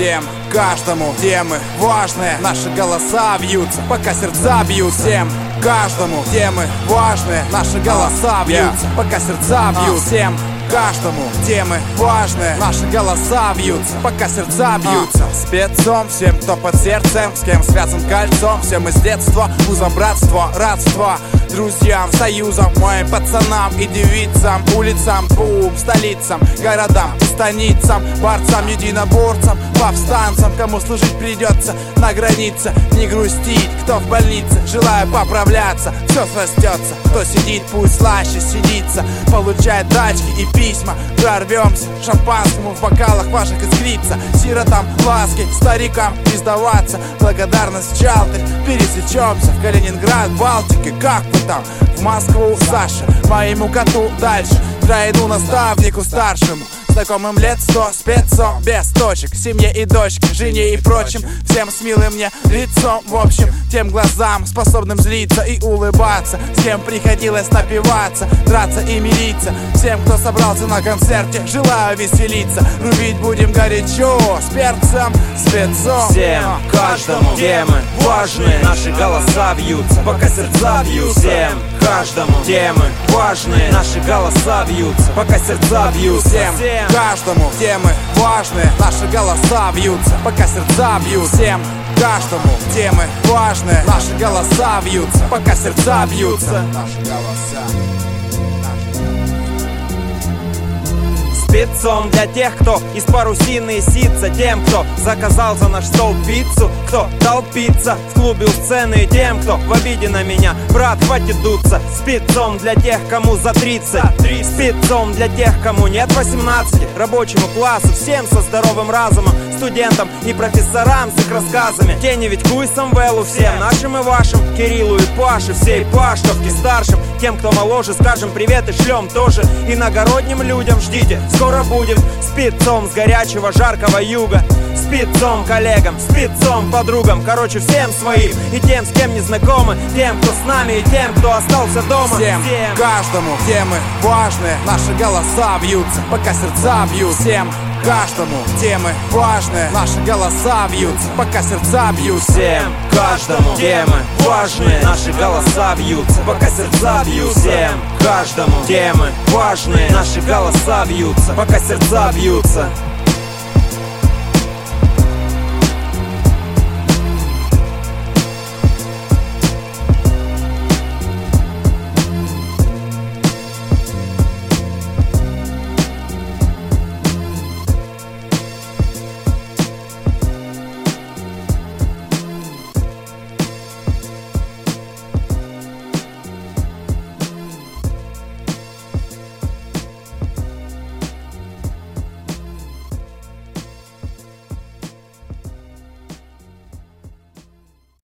Всем, каждому темы важные, наши голоса бьются, пока сердца бьют. Всем, каждому темы важные, наши голоса бьются, пока сердца бьют. Всем, каждому темы важные, наши голоса бьются, пока сердца бьются. Спецом всем, кто под сердцем, с кем связан кольцом, всем из детства, узом братства, родства, друзьям, союзам, моим пацанам и девицам, улицам, бум, столицам, городам и станицам, борцам, единоборцам, повстанцам, кому служить придется на границе. Не грустить, кто в больнице, желаю поправляться, все срастется. Кто сидит, пусть слаще сидится, получает тачки и письма. Прорвемся, шампанскому в бокалах ваших искрится, сиротам ласки, старикам не сдаваться. Благодарность в Чалтырь, пересечемся в Калининград, Балтике. Как вы там? В Москву, Саша, моему коту дальше, тройну наставнику старшему, знакомым лет 100, спецом без точек, семье и дочке, жене и прочим, всем с милым мне лицом, в общем, тем глазам, способным злиться и улыбаться, с кем приходилось напиваться, драться и мириться. Всем, кто собрался на концерте, желаю веселиться. Рубить будем горячо, с перцем, спецом. Всем, каждому темы важные, наши голоса бьются, пока сердца бьют. Всем, каждому темы важные, наши голоса бьются, пока сердца бьют. Всем, каждому темы важные, наши голоса бьются, пока сердца бьют. Всем, каждому темы важные, наши голоса бьются, пока сердца бьются. Наши голоса. Спецом для тех, кто из парусины сится, тем, кто заказал за наш стол пиццу, кто толпится в клубе у сцены, тем, кто в обиде на меня, брат, хватит дуться. Спецом для тех, кому за 30, спецом для тех, кому нет 18, рабочему классу, всем со здоровым разумом, студентам и профессорам с их рассказами. Тени ведь куй Самвелу, всем нашим и вашим, Кириллу и Паше, всей паштовке старшим, тем, кто моложе, скажем привет и шлем тоже иногородним людям. Ждите, скоро будем спецом с горячего жаркого юга, спецом коллегам, спецом подругам, короче всем своим и тем, с кем не знакомы, тем, кто с нами и тем, кто остался дома. Всем, каждому темы важные, наши голоса бьются, пока сердца бьют. Всем, каждому темы важные, наши голоса бьются, пока сердца бьют. Всем, каждому темы важные, наши голоса бьются, пока сердца бьют. Всем, каждому темы важные, наши голоса бьются, пока сердца бьются.